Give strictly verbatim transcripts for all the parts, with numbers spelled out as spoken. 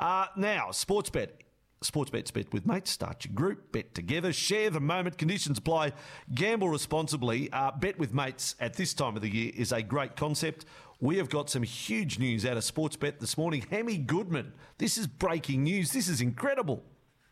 Uh, now, Sportsbet. Sportsbet's bet with mates. Start your group. Bet together. Share the moment. Conditions apply. Gamble responsibly. Uh, bet with mates at this time of the year is a great concept. We have got some huge news out of Sportsbet this morning. Hemi Goodman. This is breaking news. This is incredible.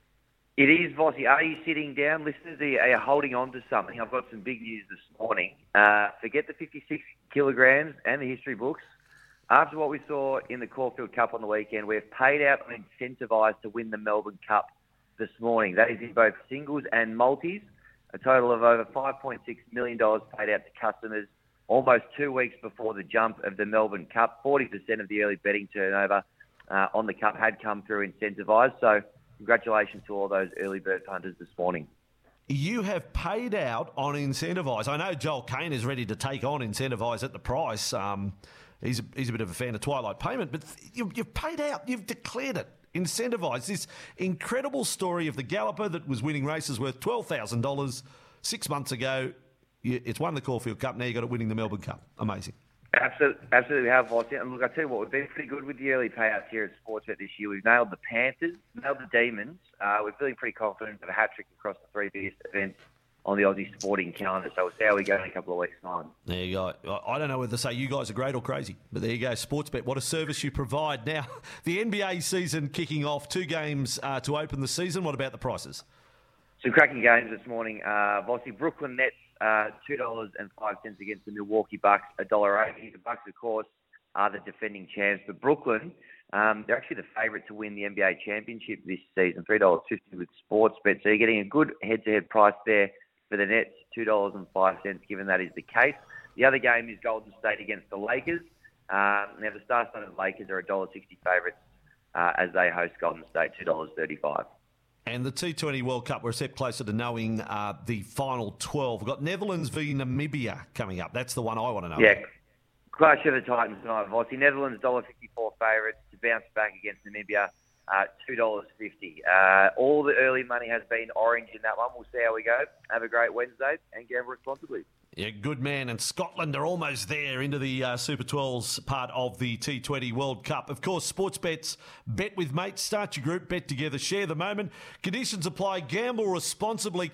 It is, Vossi. Are you sitting down? Listeners, are you holding on to something? I've got some big news this morning. Uh, forget the fifty-six kilograms and the history books. After what we saw in the Caulfield Cup on the weekend, we've paid out and incentivised to win the Melbourne Cup this morning. That is in both singles and multis. A total of over five point six million dollars paid out to customers almost two weeks before the jump of the Melbourne Cup. forty percent of the early betting turnover uh, on the Cup had come through incentivised. So congratulations to all those early bird punters this morning. You have paid out on incentivised. I know Joel Kane is ready to take on incentivised at the price. Um, He's a, he's a bit of a fan of Twilight Payment, but you, you've paid out, you've declared it, incentivised. This incredible story of the galloper that was winning races worth twelve thousand dollars six months ago. It's won the Caulfield Cup, now you've got it winning the Melbourne Cup. Amazing. Absolutely, absolutely have, Vossi. And look, I tell you what, we've been pretty good with the early payouts here at Sportsbet this year. We've nailed the Panthers, nailed the Demons. Uh, we're feeling pretty confident of a hat-trick across the three biggest events on the Aussie sporting calendar. So we'll see how we go in a couple of weeks' time. There you go. I don't know whether to say you guys are great or crazy, but there you go. Sportsbet, what a service you provide. Now, the N B A season kicking off, two games uh, to open the season. What about the prices? Some cracking games this morning. Uh, Vossi, Brooklyn Nets, uh, two dollars and five cents against the Milwaukee Bucks, one dollar eighty. The Bucks, of course, are the defending champs. But Brooklyn, um, they're actually the favourite to win the N B A championship this season, three dollars fifty with Sportsbet. So you're getting a good head-to-head price there for the Nets, two dollars and five cents, given that is the case. The other game is Golden State against the Lakers. Um, now, the star-studded Lakers are one dollar sixty favourites uh, as they host Golden State, two dollars thirty-five. And the T twenty World Cup, we're a step closer to knowing uh, the final twelve. We've got Netherlands v Namibia coming up. That's the one I want to know. Yeah, clash of the Titans tonight, Vossi. Netherlands, one dollar fifty-four favourites to bounce back against Namibia. Uh, two dollars fifty. Uh, all the early money has been orange in that one. We'll see how we go. Have a great Wednesday and gamble responsibly. Yeah, good man. And Scotland are almost there into the uh, Super twelves part of the T twenty World Cup. Of course, Sportsbet's bet with mates. Start your group, bet together, share the moment. Conditions apply. Gamble responsibly.